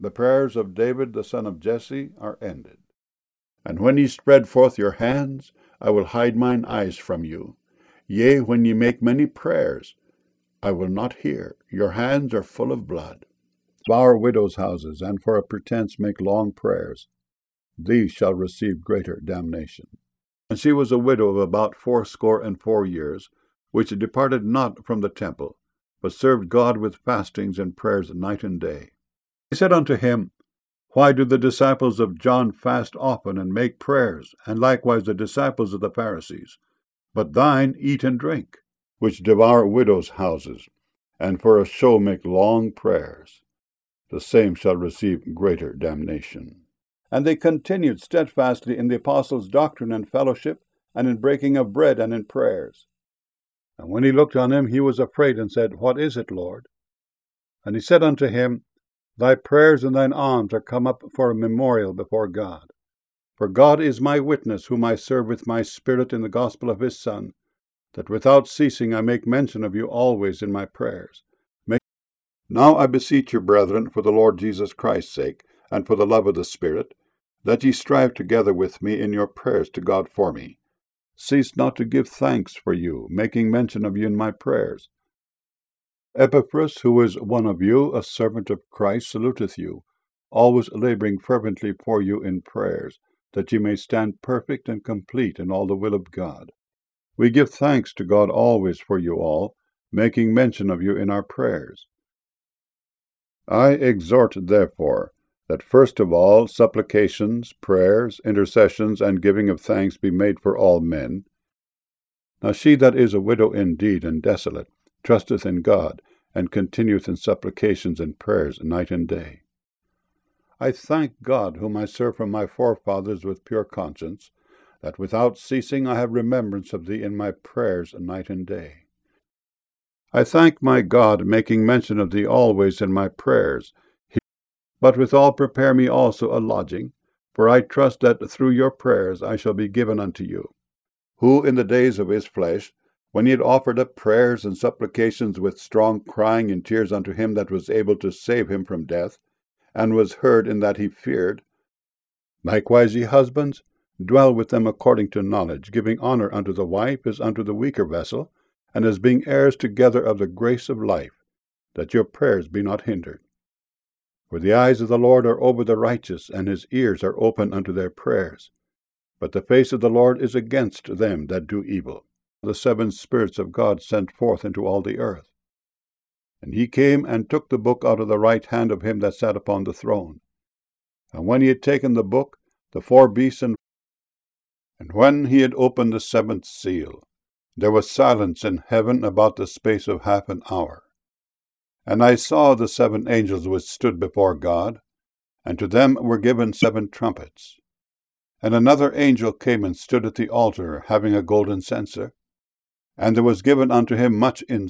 The prayers of David the son of Jesse are ended. And when ye spread forth your hands, I will hide mine eyes from you. Yea, when ye make many prayers, I will not hear. Your hands are full of blood. Devour widows' houses, and for a pretense make long prayers. These shall receive greater damnation. And she was a widow of about 84 years, which departed not from the temple, but served God with fastings and prayers night and day. He said unto him, Why do the disciples of John fast often and make prayers, and likewise the disciples of the Pharisees? But thine eat and drink, which devour widows' houses, and for a show make long prayers. The same shall receive greater damnation. And they continued steadfastly in the apostles' doctrine and fellowship, and in breaking of bread, and in prayers. And when he looked on him, he was afraid, and said, What is it, Lord? And he said unto him, Thy prayers and thine alms are come up for a memorial before God. For God is my witness, whom I serve with my spirit in the gospel of his Son, that without ceasing I make mention of you always in my prayers. Now I beseech you, brethren, for the Lord Jesus Christ's sake, and for the love of the Spirit, that ye strive together with me in your prayers to God for me. Cease not to give thanks for you, making mention of you in my prayers. Epaphras, who is one of you, a servant of Christ, saluteth you, always laboring fervently for you in prayers, that ye may stand perfect and complete in all the will of God. We give thanks to God always for you all, making mention of you in our prayers. I exhort, therefore, that first of all supplications, prayers, intercessions, and giving of thanks be made for all men. Now she that is a widow indeed and desolate trusteth in God, and continueth in supplications and prayers night and day. I thank God, whom I serve from my forefathers with pure conscience, that without ceasing I have remembrance of thee in my prayers night and day. I thank my God, making mention of thee always in my prayers, but withal prepare me also a lodging, for I trust that through your prayers I shall be given unto you. Who in the days of his flesh, when he had offered up prayers and supplications with strong crying and tears unto him that was able to save him from death, and was heard in that he feared, likewise ye husbands, dwell with them according to knowledge, giving honor unto the wife as unto the weaker vessel, and as being heirs together of the grace of life, that your prayers be not hindered. For the eyes of the Lord are over the righteous, and his ears are open unto their prayers. But the face of the Lord is against them that do evil. The 7 spirits of God sent forth into all the earth. And he came and took the book out of the right hand of him that sat upon the throne. And when he had taken the book, the 4 beasts and when he had opened the 7th seal, there was silence in heaven about the space of half an hour. And I saw the 7 angels which stood before God, and to them were given 7 trumpets. And another angel came and stood at the altar, having a golden censer, and there was given unto him much incense.